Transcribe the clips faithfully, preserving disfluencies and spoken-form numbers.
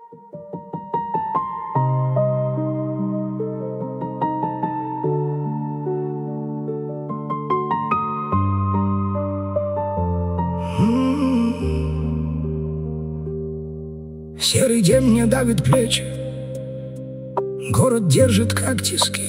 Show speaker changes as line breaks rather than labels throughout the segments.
Серый день мне давит плечи, город держит как тиски.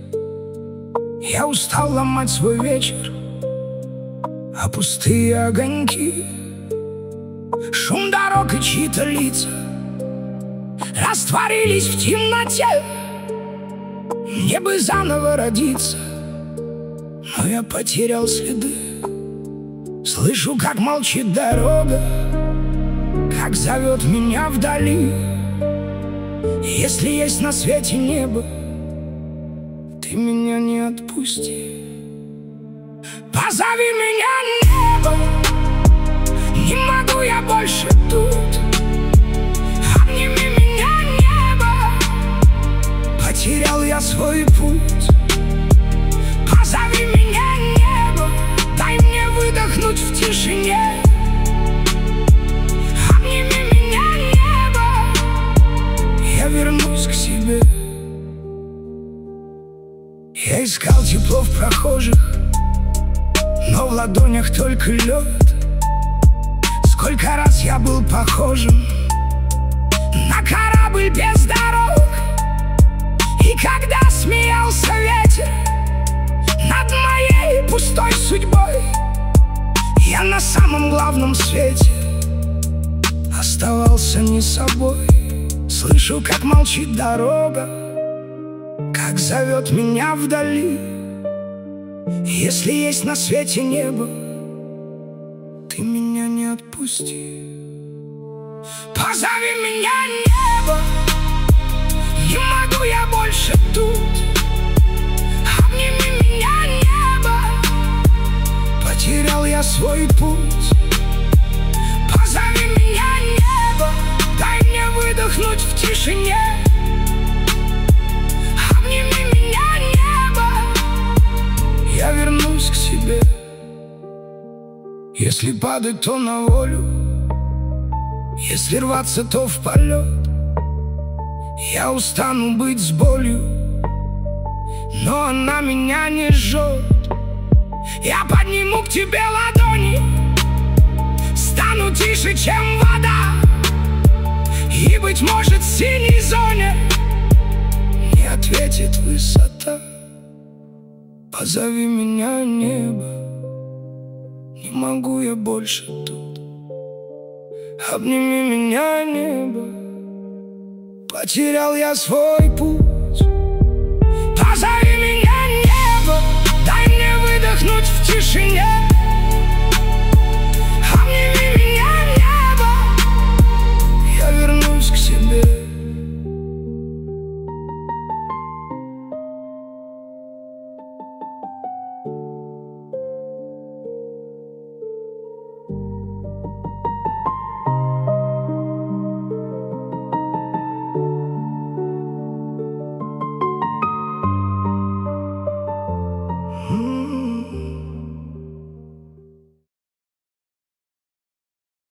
Я устал ломать свой вечер, а пустые огоньки, шум дорог и чьи-то лица растворились в темноте. Мне бы заново родиться, но я потерял следы. Слышу, как молчит дорога, как зовет меня вдали. Если есть на свете небо, ты меня не отпусти. Позови меня, небо, не могу я больше тут. Обними меня, небо, потерял я свой путь. Позови меня, небо, дай мне выдохнуть в тишине. Вернусь к себе. Я искал тепло в прохожих, но в ладонях только лед. Сколько раз я был похожим на корабль без дорог. И когда смеялся ветер над моей пустой судьбой, я на самом главном свете оставался не собой. Слышу, как молчит дорога, как зовет меня вдали. Если есть на свете небо, ты меня не отпусти. Позови меня, небо, не могу я больше тут. Обними меня, небо, потерял я свой путь. Позови меня, небо, дай мне выдохнуть в тишине. Обними меня, небо, я вернусь к себе. Если падать, то на волю, если рваться, то в полет. Я устану быть с болью, но она меня не жжет. Я подниму к тебе ладони, стану тише, чем вода. И, быть может, в синей зоне не ответит высота. Позови меня, небо, не могу я больше тут. Обними меня, небо, потерял я свой путь. Позови меня, небо, дай мне выдохнуть в тишине.